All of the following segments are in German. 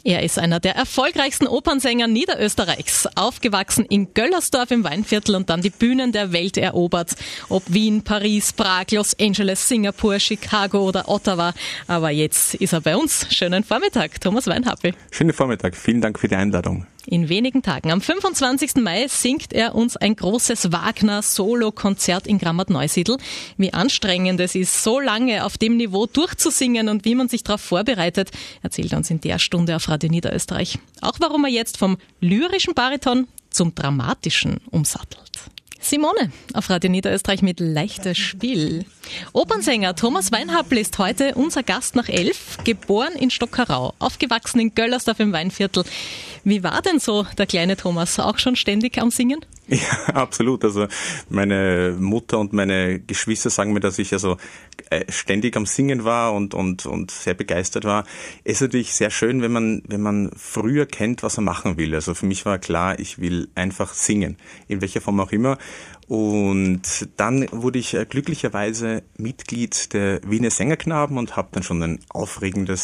Er ist einer der erfolgreichsten Opernsänger Niederösterreichs. Aufgewachsen in Göllersdorf im Weinviertel und dann die Bühnen der Welt erobert. Ob Wien, Paris, Prag, Los Angeles, Singapur, Chicago oder Ottawa. Aber jetzt ist er bei uns. Schönen Vormittag, Thomas Weinhappel. Schönen Vormittag, vielen Dank für die Einladung. In wenigen Tagen, am 25. Mai, singt er uns ein großes Wagner-Solo-Konzert in Grammat-Neusiedl. Wie anstrengend es ist, so lange auf dem Niveau durchzusingen und wie man sich darauf vorbereitet, erzählt er uns in der Stunde auf Radio Niederösterreich. Auch warum er jetzt vom lyrischen Bariton zum dramatischen umsattelt. Simone auf Radio Niederösterreich mit Leichtes Spiel. Opernsänger Thomas Weinhappel ist heute unser Gast nach 11, geboren in Stockerau, aufgewachsen in Göllersdorf im Weinviertel. Wie war denn so der kleine Thomas? Auch schon ständig am Singen? Ja, absolut. Also meine Mutter und meine Geschwister sagen mir, dass ich ständig am Singen war und sehr begeistert war. Es ist natürlich sehr schön, wenn man früher kennt, was man machen will. Also für mich war klar, ich will einfach singen, in welcher Form auch immer. Und dann wurde ich glücklicherweise Mitglied der Wiener Sängerknaben und habe dann schon ein aufregende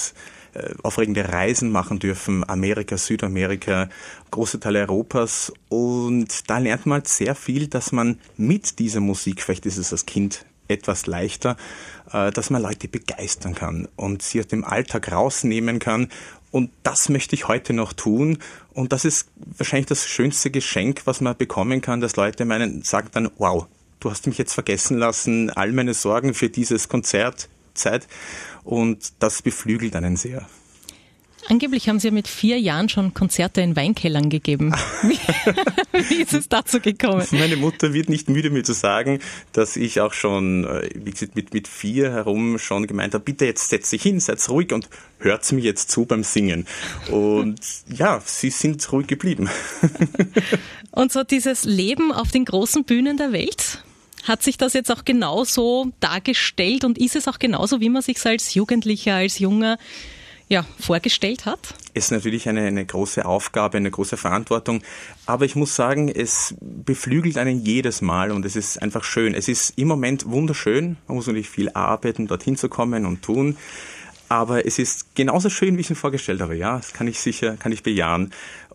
Reisen machen dürfen, Amerika, Südamerika, große Teile Europas, und da lernt man halt sehr viel, dass man mit dieser Musik, vielleicht ist es als Kind etwas leichter, dass man Leute begeistern kann und sie aus dem Alltag rausnehmen kann, und das möchte ich heute noch tun, und das ist wahrscheinlich das schönste Geschenk, was man bekommen kann, dass Leute sagen dann, wow, du hast mich jetzt vergessen lassen, all meine Sorgen für dieses Konzertzeit. Und das beflügelt einen sehr. Angeblich haben Sie ja mit 4 Jahren schon Konzerte in Weinkellern gegeben. Wie ist es dazu gekommen? Meine Mutter wird nicht müde, mir zu sagen, dass ich auch schon, wie gesagt, mit 4 herum schon gemeint habe, bitte jetzt setzt sich hin, seid ruhig und hört mir jetzt zu beim Singen. Und ja, sie sind ruhig geblieben. Und so dieses Leben auf den großen Bühnen der Welt? Hat sich das jetzt auch genauso dargestellt und ist es auch genauso, wie man sich als Jugendlicher, als Junger vorgestellt hat? Es ist natürlich eine große Aufgabe, eine große Verantwortung, aber ich muss sagen, es beflügelt einen jedes Mal und es ist einfach schön. Es ist im Moment wunderschön, man muss natürlich viel arbeiten, dorthin zu kommen und tun, aber es ist genauso schön, wie ich es mir vorgestellt habe. Ja, das kann ich bejahen.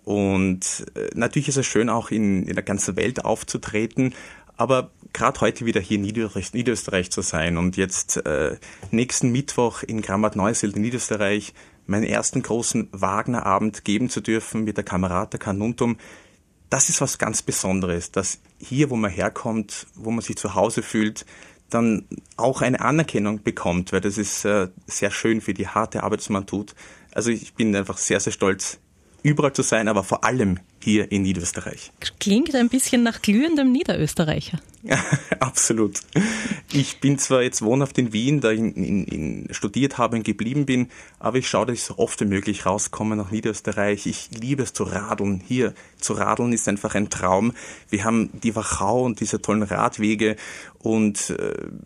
Und natürlich ist es schön, auch in der ganzen Welt aufzutreten, aber gerade heute wieder hier in Niederösterreich zu sein und jetzt nächsten Mittwoch in Grammat-Neusiedl in Niederösterreich meinen ersten großen Wagner-Abend geben zu dürfen mit der Camerata Carnuntum, das ist was ganz Besonderes, dass hier, wo man herkommt, wo man sich zu Hause fühlt, dann auch eine Anerkennung bekommt, weil das ist sehr schön für die harte Arbeit, die man tut. Also ich bin einfach sehr, sehr stolz, überall zu sein, aber vor allem hier in Niederösterreich. Klingt ein bisschen nach glühendem Niederösterreicher. Ja, absolut. Ich bin zwar jetzt wohnhaft in Wien, da ich studiert habe und geblieben bin, aber ich schaue, dass ich so oft wie möglich rauskomme nach Niederösterreich. Ich liebe es zu radeln. Hier zu radeln ist einfach ein Traum. Wir haben die Wachau und diese tollen Radwege und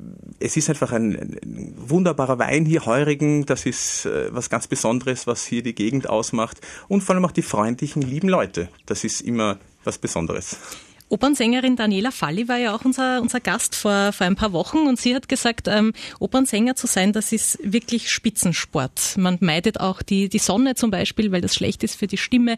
es ist einfach ein wunderbarer Wein hier, Heurigen. Das ist was ganz Besonderes, was hier die Gegend ausmacht, und vor allem auch die freundlichen, lieben Leute. Das ist immer was Besonderes. Opernsängerin Daniela Falli war ja auch unser Gast vor ein paar Wochen, und sie hat gesagt, Opernsänger zu sein, das ist wirklich Spitzensport. Man meidet auch die Sonne zum Beispiel, weil das schlecht ist für die Stimme.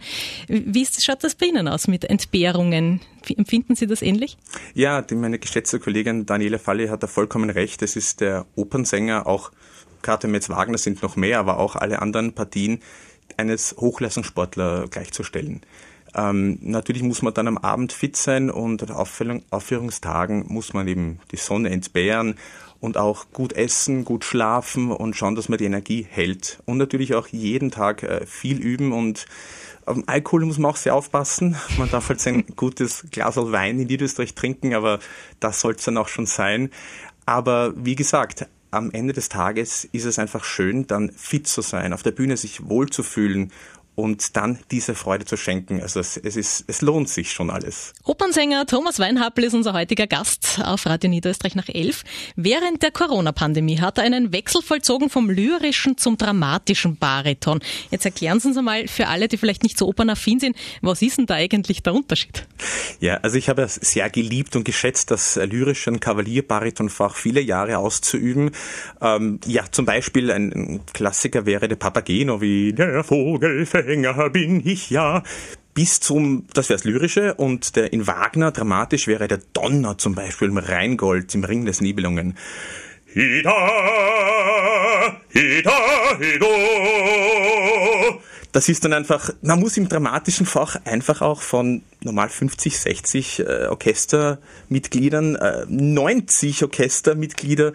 Schaut das bei Ihnen aus mit Entbehrungen? Empfinden Sie das ähnlich? Ja, meine geschätzte Kollegin Daniela Falli hat da vollkommen recht. Es ist der Opernsänger, auch gerade wenn wir jetzt Wagner sind noch mehr, aber auch alle anderen Partien eines Hochleistungssportler gleichzustellen. Natürlich muss man dann am Abend fit sein, und an Aufführungstagen muss man eben die Sonne entbehren und auch gut essen, gut schlafen und schauen, dass man die Energie hält. Und natürlich auch jeden Tag viel üben, und am Alkohol muss man auch sehr aufpassen. Man darf halt sein gutes Glas Wein in Niederösterreich trinken, aber das soll es dann auch schon sein. Aber wie gesagt, am Ende des Tages ist es einfach schön, dann fit zu sein, auf der Bühne sich wohlzufühlen und dann diese Freude zu schenken. Also es lohnt sich schon alles. Opernsänger Thomas Weinhappel ist unser heutiger Gast auf Radio Niederösterreich nach 11. Während der Corona-Pandemie hat er einen Wechsel vollzogen vom lyrischen zum dramatischen Bariton. Jetzt erklären Sie uns einmal für alle, die vielleicht nicht so opernaffin sind, was ist denn da eigentlich der Unterschied? Ja, also ich habe es sehr geliebt und geschätzt, das lyrische Kavalierbaritonfach viele Jahre auszuüben. Zum Beispiel ein Klassiker wäre der Papageno, wie der Vogel fällt Sänger bin ich ja. Bis zum, das wäre das Lyrische, und der in Wagner dramatisch wäre der Donner zum Beispiel im Rheingold, im Ring des Nibelungen. Hida, hida, hido. Das ist dann einfach, man muss im dramatischen Fach einfach auch von normal 50, 60 Orchestermitgliedern, 90 Orchestermitglieder,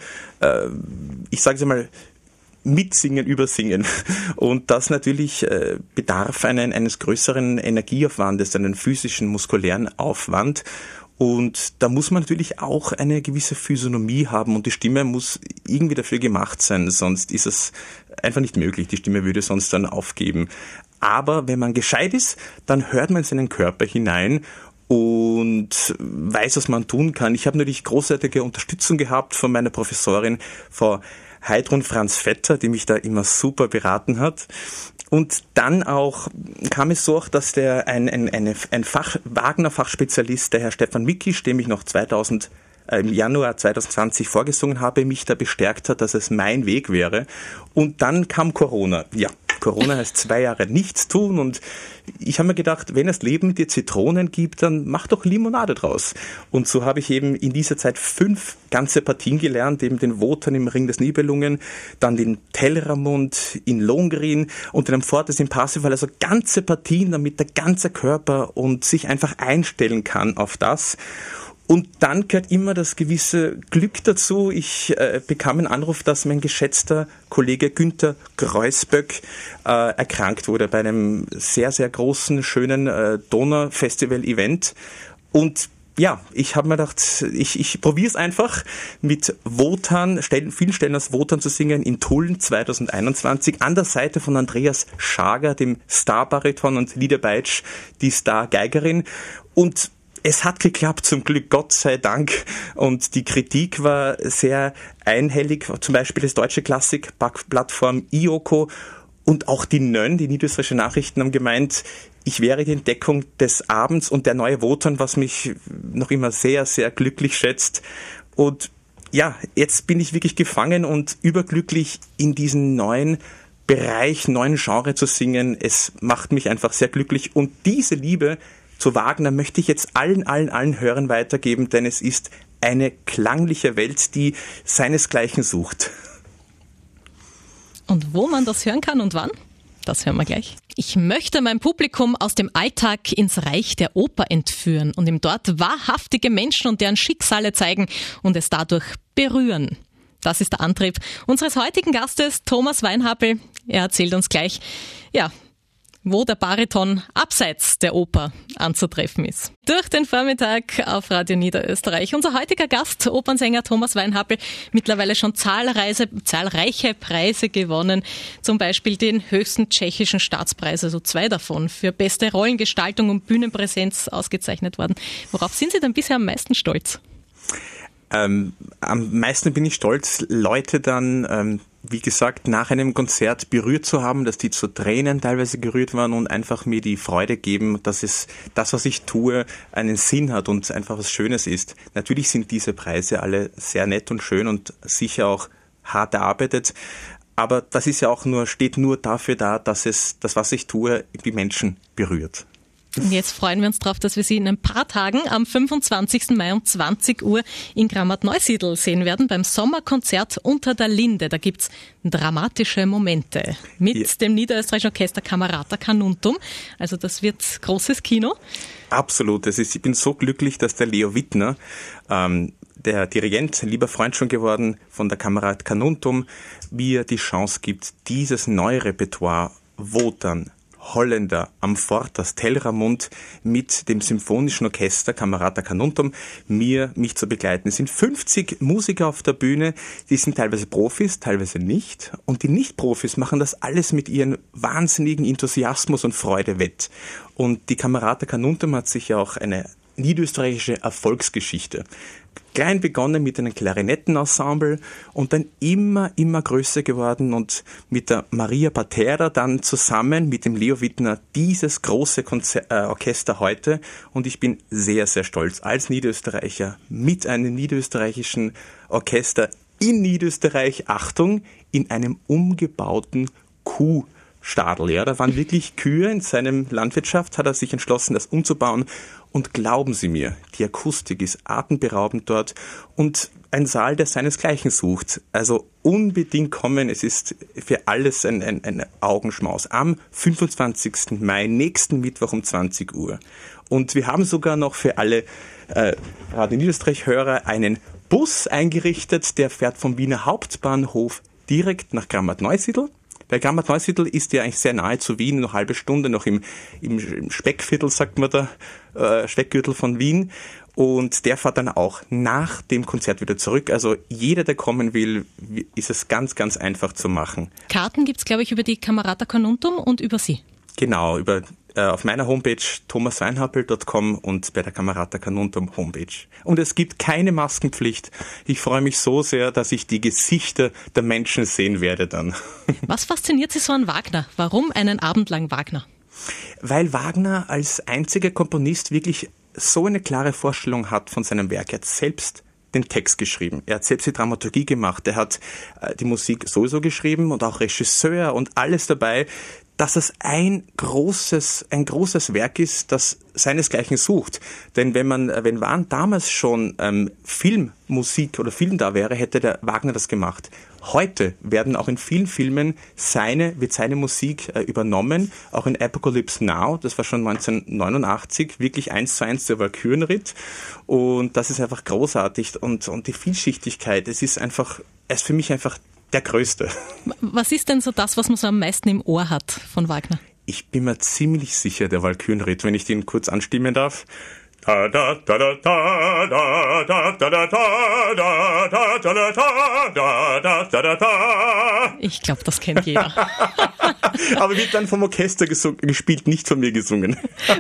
ich sage es mal, mitsingen, übersingen. Und das natürlich bedarf eines größeren Energieaufwandes, einen physischen, muskulären Aufwand. Und da muss man natürlich auch eine gewisse Physiognomie haben und die Stimme muss irgendwie dafür gemacht sein, sonst ist es einfach nicht möglich. Die Stimme würde sonst dann aufgeben. Aber wenn man gescheit ist, dann hört man in seinen Körper hinein und weiß, was man tun kann. Ich habe natürlich großartige Unterstützung gehabt von meiner Professorin, Frau Heidrun Franz Vetter, die mich da immer super beraten hat. Und dann auch kam es so, dass ein Wagner-Fachspezialist, der Herr Stefan Mickisch, dem ich noch im Januar 2020 vorgesungen habe, mich da bestärkt hat, dass es mein Weg wäre. Und dann kam Corona. Ja, Corona heißt 2 Jahre nichts tun und ich habe mir gedacht, wenn das Leben dir Zitronen gibt, dann mach doch Limonade draus. Und so habe ich eben in dieser Zeit 5 ganze Partien gelernt, eben den Wotan im Ring des Nibelungen, dann den Telramund in Lohengrin und den Fortes im Parsifal, also ganze Partien, damit der ganze Körper und sich einfach einstellen kann auf das. Und dann gehört immer das gewisse Glück dazu. Ich bekam einen Anruf, dass mein geschätzter Kollege Günther Kreuzböck erkrankt wurde bei einem sehr, sehr großen, schönen Donau-Festival-Event. Und ja, ich habe mir gedacht, ich probiere es einfach mit Wotan, vielen Stellen als Wotan zu singen in Tulln 2021 an der Seite von Andreas Schager, dem Starbariton, und Lydia Beitsch, die Stargeigerin. Und es hat geklappt, zum Glück, Gott sei Dank. Und die Kritik war sehr einhellig, zum Beispiel das deutsche Klassikplattform IOKO und auch die NÖN, die Niederösterreichische Nachrichten, haben gemeint, ich wäre die Entdeckung des Abends und der neue Wotan, was mich noch immer sehr, sehr glücklich schätzt. Und ja, jetzt bin ich wirklich gefangen und überglücklich in diesen neuen Bereich, neuen Genre zu singen. Es macht mich einfach sehr glücklich und diese Liebe zu Wagner möchte ich jetzt allen Hörern weitergeben, denn es ist eine klangliche Welt, die seinesgleichen sucht. Und wo man das hören kann und wann? Das hören wir gleich. Ich möchte mein Publikum aus dem Alltag ins Reich der Oper entführen und ihm dort wahrhaftige Menschen und deren Schicksale zeigen und es dadurch berühren. Das ist der Antrieb unseres heutigen Gastes, Thomas Weinhapel. Er erzählt uns gleich, wo der Bariton abseits der Oper anzutreffen ist. Durch den Vormittag auf Radio Niederösterreich. Unser heutiger Gast, Opernsänger Thomas Weinhapel, mittlerweile schon zahlreiche Preise gewonnen. Zum Beispiel den höchsten tschechischen Staatspreis, also 2 davon, für beste Rollengestaltung und Bühnenpräsenz ausgezeichnet worden. Worauf sind Sie denn bisher am meisten stolz? Am meisten bin ich stolz, Leute dann, wie gesagt, nach einem Konzert berührt zu haben, dass die zu Tränen teilweise gerührt waren und einfach mir die Freude geben, dass es das, was ich tue, einen Sinn hat und einfach was Schönes ist. Natürlich sind diese Preise alle sehr nett und schön und sicher auch hart erarbeitet, aber das ist ja auch steht nur dafür da, dass das, was ich tue, die Menschen berührt. Und jetzt freuen wir uns darauf, dass wir Sie in ein paar Tagen am 25. Mai um 20 Uhr in Grammat-Neusiedl sehen werden beim Sommerkonzert Unter der Linde. Da gibt's dramatische Momente mit dem niederösterreichischen Orchester Camerata Canuntum. Also das wird großes Kino. Absolut. Ich bin so glücklich, dass der Leo Wittner, der Dirigent, ein lieber Freund schon geworden von der Camerata Canuntum, mir die Chance gibt, dieses neue Repertoire Wotan, Holländer, Amfortas, Telramund mit dem Symphonischen Orchester Camerata Canuntum mich zu begleiten. Es sind 50 Musiker auf der Bühne, die sind teilweise Profis, teilweise nicht. Und die Nicht-Profis machen das alles mit ihrem wahnsinnigen Enthusiasmus und Freude wett. Und die Camerata Canuntum hat sich ja auch eine niederösterreichische Erfolgsgeschichte. Klein begonnen mit einem Klarinettenensemble und dann immer größer geworden und mit der Maria Patera dann zusammen mit dem Leo Wittner dieses große Orchester heute und ich bin sehr, sehr stolz als Niederösterreicher mit einem niederösterreichischen Orchester in Niederösterreich, Achtung, in einem umgebauten Kuhstall Stadel. Ja, da waren wirklich Kühe in seinem Landwirtschaft, hat er sich entschlossen, das umzubauen. Und glauben Sie mir, die Akustik ist atemberaubend dort und ein Saal, der seinesgleichen sucht. Also unbedingt kommen, es ist für alles ein Augenschmaus. Am 25. Mai, nächsten Mittwoch um 20 Uhr. Und wir haben sogar noch für alle Radio Niederösterreich-Hörer einen Bus eingerichtet, der fährt vom Wiener Hauptbahnhof direkt nach Grammat-Neusiedl. Weil Grammat-Neusiedl ist ja eigentlich sehr nahe zu Wien, noch eine halbe Stunde, noch im Speckviertel, sagt man da, Speckgürtel von Wien. Und der fährt dann auch nach dem Konzert wieder zurück. Also jeder, der kommen will, ist es ganz, ganz einfach zu machen. Karten gibt's, glaube ich, über die Camerata Carnuntum und über Sie. Genau, auf meiner Homepage thomasweinhappel.com und bei der Camerata Carnuntum Homepage. Und es gibt keine Maskenpflicht. Ich freue mich so sehr, dass ich die Gesichter der Menschen sehen werde dann. Was fasziniert Sie so an Wagner? Warum einen Abend lang Wagner? Weil Wagner als einziger Komponist wirklich so eine klare Vorstellung hat von seinem Werk. Er hat selbst den Text geschrieben. Er hat selbst die Dramaturgie gemacht. Er hat die Musik sowieso geschrieben und auch Regisseur und alles dabei, dass es ein großes Werk ist, das seinesgleichen sucht. Denn wenn Wahn damals schon Filmmusik oder Film da wäre, hätte der Wagner das gemacht. Heute werden auch in vielen Filmen wird seine Musik übernommen, auch in Apocalypse Now, das war schon 1989, wirklich 1:1 der Walkürenritt. Und das ist einfach großartig und die Vielschichtigkeit, es ist für mich einfach der Größte. Was ist denn so das, was man so am meisten im Ohr hat von Wagner? Ich bin mir ziemlich sicher, der Walkürenritt, wenn ich den kurz anstimmen darf. Ich glaube, das kennt jeder. Aber wird dann vom Orchester gespielt, nicht von mir gesungen.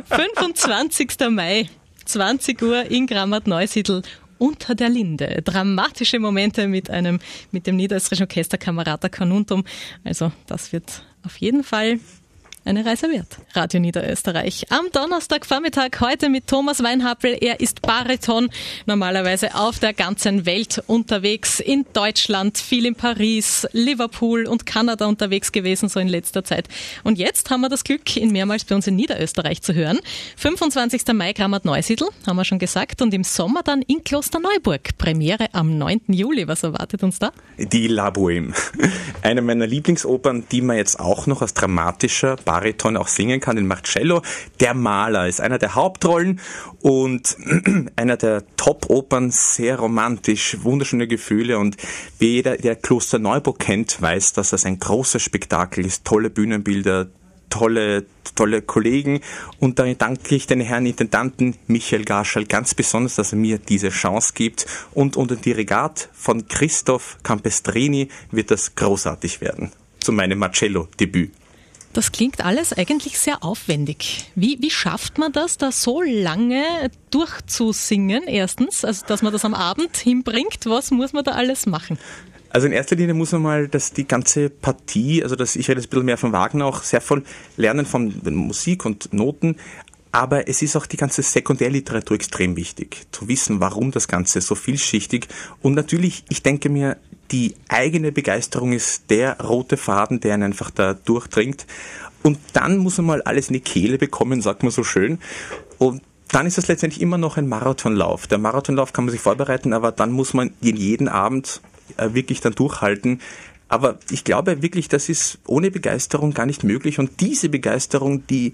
25. Mai, 20 Uhr in Grammat-Neusiedl. Unter der Linde. Dramatische Momente mit dem Niederösterreichischen Orchester Camerata Carnuntum. Also das wird auf jeden Fall eine Reise wert. Radio Niederösterreich am Donnerstagvormittag heute mit Thomas Weinhappel. Er ist Bariton, normalerweise auf der ganzen Welt unterwegs, in Deutschland, viel in Paris, Liverpool und Kanada unterwegs gewesen, so in letzter Zeit. Und jetzt haben wir das Glück, ihn mehrmals bei uns in Niederösterreich zu hören. 25. Mai Grammat-Neusiedl, haben wir schon gesagt, und im Sommer dann in Klosterneuburg. Premiere am 9. Juli. Was erwartet uns da? Die La Bohème. Eine meiner Lieblingsopern, die man jetzt auch noch als dramatischer Bariton auch singen kann, den Marcello. Der Maler ist einer der Hauptrollen und einer der Top-Opern, sehr romantisch, wunderschöne Gefühle, und wie jeder, der Klosterneuburg kennt, weiß, dass das ein großes Spektakel ist, tolle Bühnenbilder, tolle Kollegen, und da danke ich den Herrn Intendanten Michael Garschall ganz besonders, dass er mir diese Chance gibt, und unter dem Dirigat von Christoph Campestrini wird das großartig werden, zu meinem Marcello-Debüt. Das klingt alles eigentlich sehr aufwendig. Wie schafft man das, da so lange durchzusingen, erstens, also dass man das am Abend hinbringt? Was muss man da alles machen? Also in erster Linie muss man mal, dass die ganze Partie, ich rede jetzt ein bisschen mehr von Wagner, auch sehr voll lernen von Musik und Noten, aber es ist auch die ganze Sekundärliteratur extrem wichtig, zu wissen, warum das Ganze so vielschichtig, und natürlich, ich denke mir, die eigene Begeisterung ist der rote Faden, der einen einfach da durchdringt, und dann muss man mal alles in die Kehle bekommen, sagt man so schön, und dann ist es letztendlich immer noch ein Marathonlauf. Der Marathonlauf kann man sich vorbereiten, aber dann muss man jeden Abend wirklich dann durchhalten. Aber ich glaube wirklich, das ist ohne Begeisterung gar nicht möglich, und diese Begeisterung, die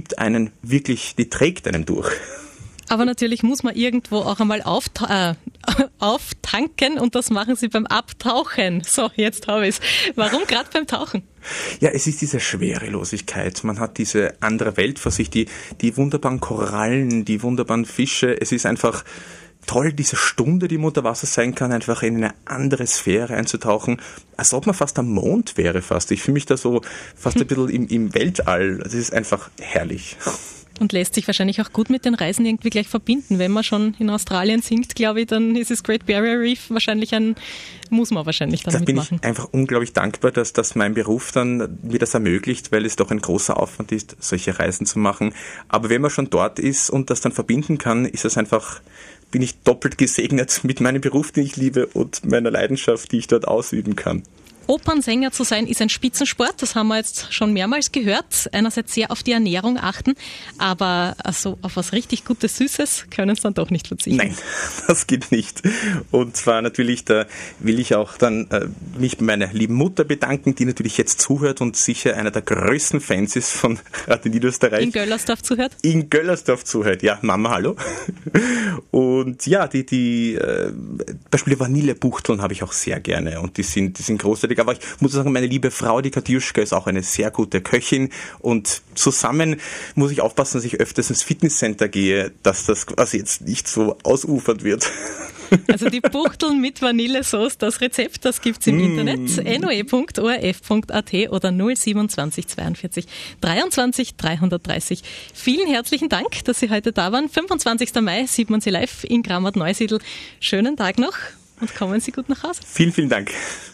trägt einen durch. Aber natürlich muss man irgendwo auch einmal auftanken, und das machen Sie beim Abtauchen. So, jetzt habe ich es. Warum gerade beim Tauchen? Ja, es ist diese Schwerelosigkeit. Man hat diese andere Welt vor sich, die wunderbaren Korallen, die wunderbaren Fische. Es ist einfach toll, diese Stunde, die unter Wasser sein kann, einfach in eine andere Sphäre einzutauchen, als ob man fast am Mond wäre fast. Ich fühle mich da so fast ein bisschen im Weltall. Das ist einfach herrlich. Und lässt sich wahrscheinlich auch gut mit den Reisen irgendwie gleich verbinden. Wenn man schon in Australien singt, glaube ich, dann ist es Great Barrier Reef muss man wahrscheinlich dann mitmachen. Da bin ich einfach unglaublich dankbar, dass mein Beruf dann mir das ermöglicht, weil es doch ein großer Aufwand ist, solche Reisen zu machen. Aber wenn man schon dort ist und das dann verbinden kann, bin ich doppelt gesegnet mit meinem Beruf, den ich liebe, und meiner Leidenschaft, die ich dort ausüben kann. Opernsänger zu sein ist ein Spitzensport, das haben wir jetzt schon mehrmals gehört. Einerseits sehr auf die Ernährung achten, aber also auf was richtig Gutes, Süßes können Sie dann doch nicht verzichten. Nein, das geht nicht. Und zwar natürlich, da will ich auch dann mich bei meiner lieben Mutter bedanken, die natürlich jetzt zuhört und sicher einer der größten Fans ist von Radio Niederösterreich. In Göllersdorf zuhört? In Göllersdorf zuhört, ja, Mama, hallo. Und ja, die Beispiel Vanillebuchteln habe ich auch sehr gerne und die sind großartig. Aber ich muss sagen, meine liebe Frau, die Katjuschka, ist auch eine sehr gute Köchin und zusammen muss ich aufpassen, dass ich öfters ins Fitnesscenter gehe, dass das quasi jetzt nicht so ausufert wird. Also die Buchteln mit Vanillesauce, das Rezept, das gibt's im Internet, noe.orf.at oder 027 42 23 330. Vielen herzlichen Dank, dass Sie heute da waren. 25. Mai sieht man Sie live in Grammat Neusiedl. Schönen Tag noch und kommen Sie gut nach Hause. Vielen, vielen Dank.